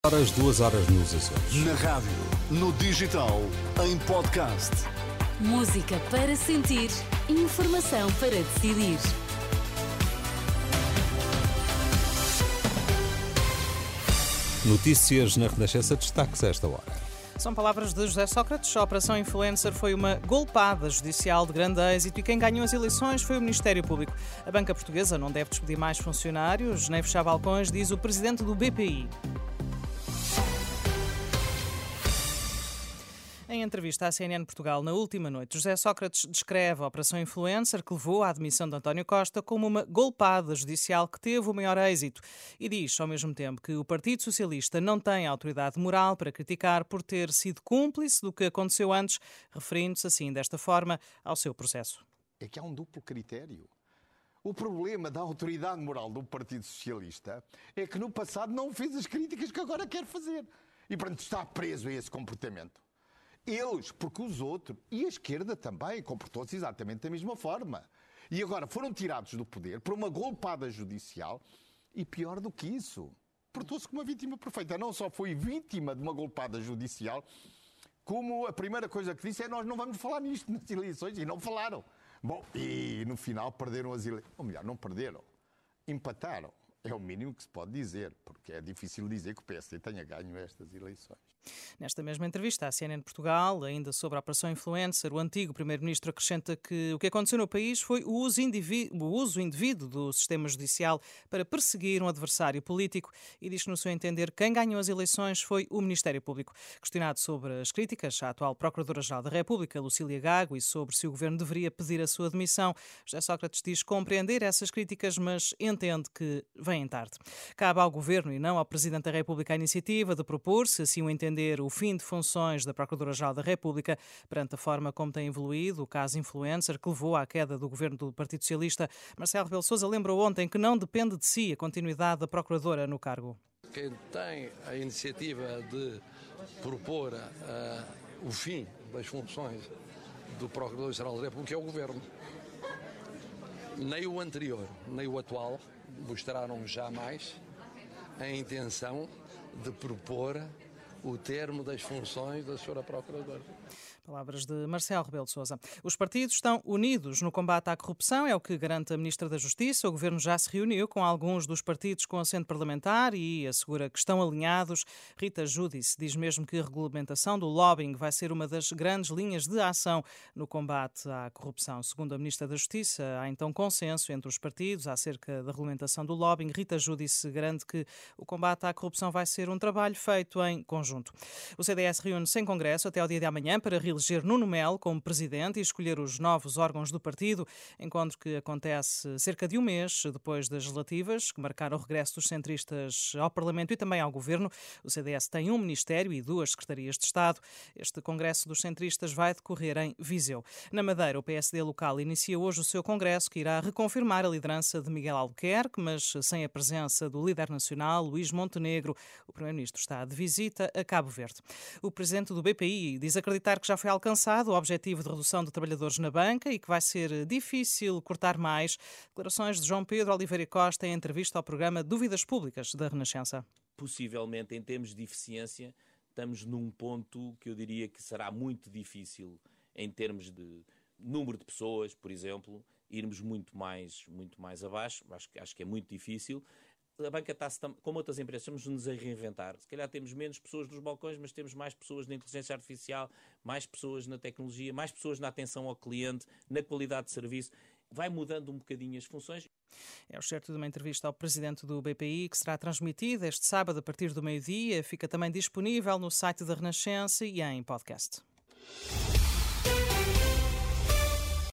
Horas, 2 horas nos Açores. Na rádio, no digital, em podcast. Música para sentir, informação para decidir. Notícias na Renascença, destaques a esta hora. São palavras de José Sócrates. A Operação Influencer foi uma golpada judicial de grande êxito e quem ganhou as eleições foi o Ministério Público. A banca portuguesa não deve despedir mais funcionários nem fechar balcões, diz o presidente do BPI. Em entrevista à CNN Portugal na última noite, José Sócrates descreve a Operação Influencer que levou à admissão de António Costa como uma golpada judicial que teve o maior êxito e diz, ao mesmo tempo, que o Partido Socialista não tem autoridade moral para criticar por ter sido cúmplice do que aconteceu antes, referindo-se assim, desta forma, ao seu processo. É que há um duplo critério. O problema da autoridade moral do Partido Socialista é que no passado não fez as críticas que agora quer fazer. E, portanto, está preso a esse comportamento. Eles, porque os outros, e a esquerda também, comportou-se exatamente da mesma forma. E agora foram tirados do poder por uma golpada judicial e, pior do que isso, portou-se como uma vítima perfeita. Não só foi vítima de uma golpada judicial, como a primeira coisa que disse é nós não vamos falar nisto nas eleições, e não falaram. Bom, e no final perderam as eleições. Ou melhor, não perderam, empataram. É o mínimo que se pode dizer, porque é difícil dizer que o PSD tenha ganho estas eleições. Nesta mesma entrevista à CNN Portugal, ainda sobre a Operação Influencer, o antigo primeiro-ministro acrescenta que o que aconteceu no país foi o uso indevido do sistema judicial para perseguir um adversário político e diz que, no seu entender, quem ganhou as eleições foi o Ministério Público. Questionado sobre as críticas à atual Procuradora-Geral da República, Lucília Gago, e sobre se o governo deveria pedir a sua demissão, José Sócrates diz compreender essas críticas, mas entende que vêm tarde. Cabe ao governo e não ao Presidente da República a iniciativa de propor, se assim o entender, o fim de funções da Procuradora-Geral da República perante a forma como tem evoluído o caso Influencer, que levou à queda do governo do Partido Socialista. Marcelo Rebelo de Sousa lembrou ontem que não depende de si a continuidade da Procuradora no cargo. Quem tem a iniciativa de propor o fim das funções do Procurador-Geral da República é o Governo. Nem o anterior, nem o atual mostraram jamais a intenção de propor o termo das funções da Sra. Procuradora. Palavras de Marcelo Rebelo de Sousa. Os partidos estão unidos no combate à corrupção, é o que garante a Ministra da Justiça. O Governo já se reuniu com alguns dos partidos com assento parlamentar e assegura que estão alinhados. Rita Giudice diz mesmo que a regulamentação do lobbying vai ser uma das grandes linhas de ação no combate à corrupção. Segundo a Ministra da Justiça, há então consenso entre os partidos acerca da regulamentação do lobbying. Rita Giudice garante que o combate à corrupção vai ser um trabalho feito em conjunto. O CDS reúne-se em Congresso até ao dia de amanhã para reeleger Nuno Melo como presidente e escolher os novos órgãos do partido, encontro que acontece cerca de um mês depois das legislativas, que marcaram o regresso dos centristas ao Parlamento e também ao Governo. O CDS tem um ministério e 2 secretarias de Estado. Este congresso dos centristas vai decorrer em Viseu. Na Madeira, o PSD local inicia hoje o seu congresso, que irá reconfirmar a liderança de Miguel Albuquerque, mas sem a presença do líder nacional, Luís Montenegro. O primeiro-ministro está de visita a Cabo Verde. O presidente do BPI diz acreditar que já foi alcançado o objetivo de redução de trabalhadores na banca e que vai ser difícil cortar mais. Declarações de João Pedro Oliveira Costa em entrevista ao programa Dúvidas Públicas da Renascença. Possivelmente, em termos de eficiência, estamos num ponto que eu diria que será muito difícil em termos de número de pessoas, por exemplo, irmos muito mais abaixo. Acho que é muito difícil. A banca está-se, como outras empresas, estamos-nos a reinventar. Se calhar temos menos pessoas nos balcões, mas temos mais pessoas na inteligência artificial, mais pessoas na tecnologia, mais pessoas na atenção ao cliente, na qualidade de serviço. Vai mudando um bocadinho as funções. É o certo de uma entrevista ao presidente do BPI, que será transmitida este sábado a partir do meio-dia. Fica também disponível no site da Renascença e em podcast.